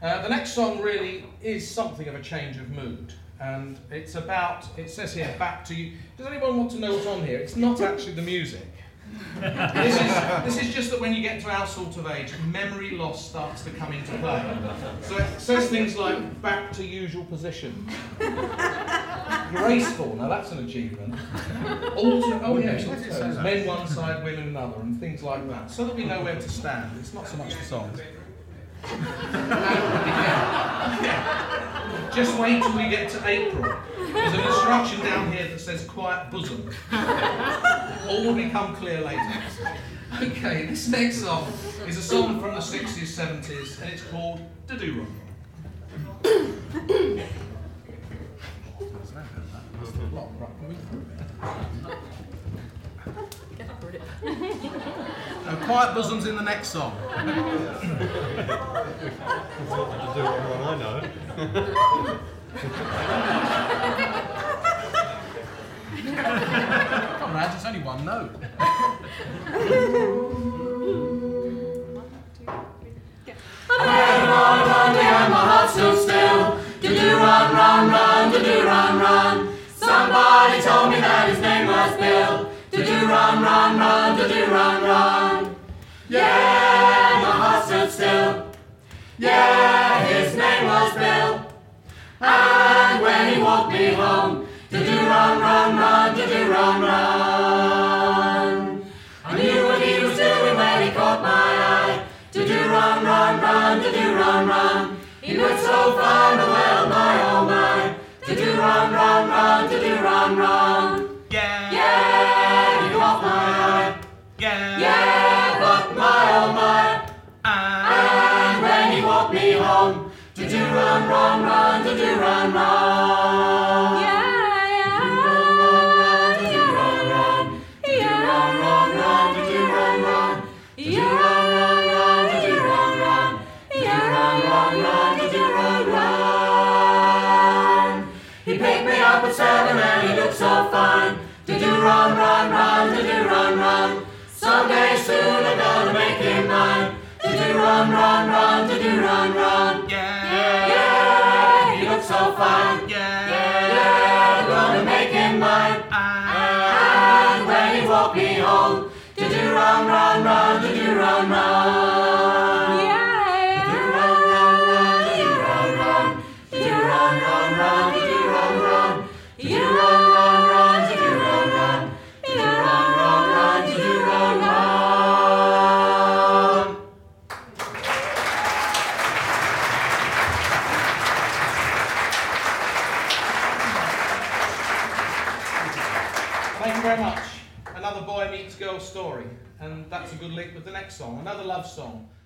The next song really is something of a change of mood, and it's about, it says here, back to you. Does anyone want to know what's on here? It's not actually the music. This is just that when you get to our sort of age, memory loss starts to come into play. So it says things like, back to usual position. Graceful, now that's an achievement. Alter, men one side, women another, and things like that. So that we know where to stand. It's not so much the songs. Just wait till we get to April. There's an instruction down here that says quiet bosom. All will become clear later. Okay, this next song is a song from the 60s, 70s, and it's called Do-Do Run. Quiet bosom's in the next song. I know. Come on, lads, it's only one note. And my heart stood still. Do-do run, run, run, do-do run, run. Somebody told me that his name was Bill. Do-do run, run, run, do-do run, run. Yeah, my heart stood still. Yeah, his name was Bill. And when he walked me home, do-do run, run, run, do-do run, run. I knew what he was doing when he caught my eye. Do-do run, run, run, do-do run, run. He looked so fine, oh well, my, oh my. Do-do run, run, run, do-do run, run. Yeah, Yeah, he caught my eye. yeah, Yeah, but my, oh my. And when he walked me home, do-do run, run, run, do-do run, run. He picked me up at 7 and he looked so fine. Do-do run, run, run, do-do run, run. Someday soon I'm gonna make him mine. Do-do run, run, run, do-do run, run. yeah, Yeah, he looks so fine. yeah, Yeah, gonna make him mine. And when he walked me home, do-do run, run, run, do-do run, run. Do-do run, run, run, do-do run, run. Do-do run, run, run, do-do run, run. Do-do run, run, run, do-do run, run. Do-do run, run, run, do-do run, run. Thank you very much. Another boy meets girl story, and that's a good link with the next song, another love song.